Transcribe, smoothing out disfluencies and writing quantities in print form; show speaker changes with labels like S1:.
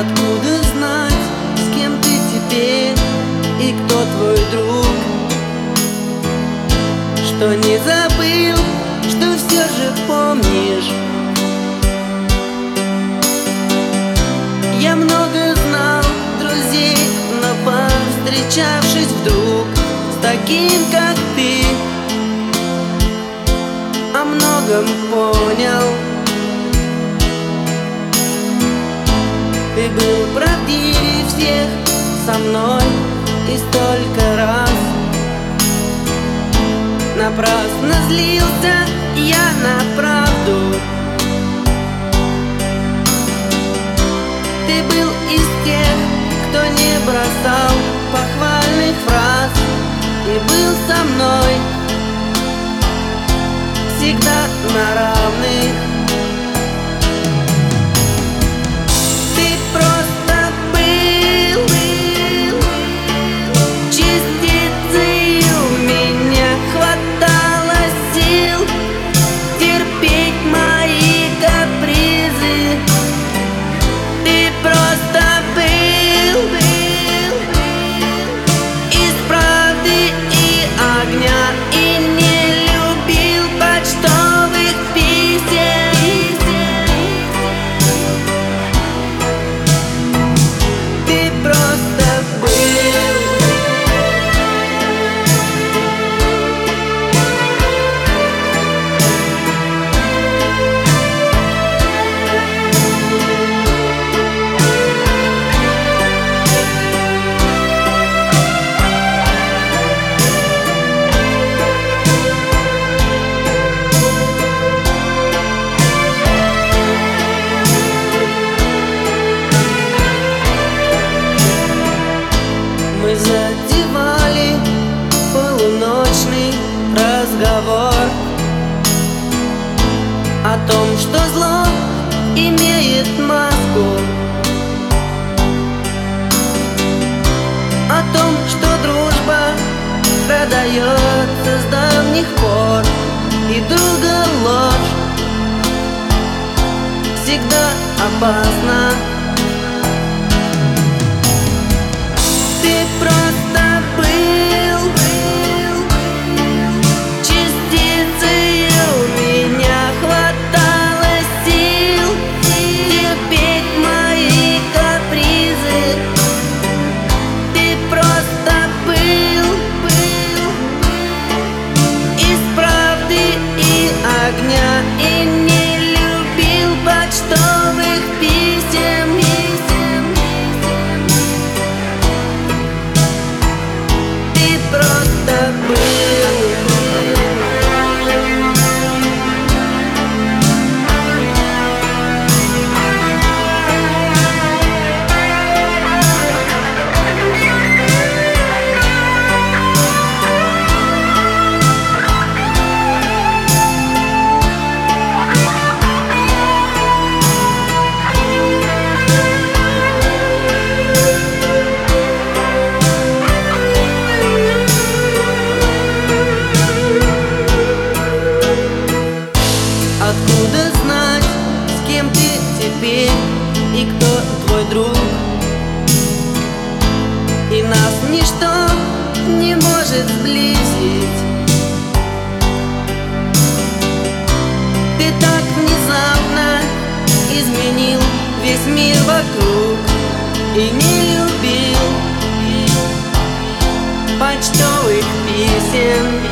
S1: Откуда знать, с кем ты теперь и кто твой друг? Что не забыл, что все же помнишь. Я много знал друзей, но повстречавшись вдруг с таким, как ты, о многом понял. Ты был правдивее всех со мной, и столько раз напрасно злился я на правду. Ты был из тех, кто не бросал похвальных фраз, и был со мной всегда на равных. Мы задевали полуночный разговор о том, что зло имеет маску, о том, что дружба продается с давних пор, и друга ложь всегда опасна. Ты просто был частицей, у меня хватало сил терпеть мои капризы. Ты просто был из правды и огня, и не любил почтовых писем. Откуда знать, с кем ты теперь и кто твой друг? И нас ничто не может сблизить. Ты так внезапно изменил весь мир вокруг и не любил почтовых писем.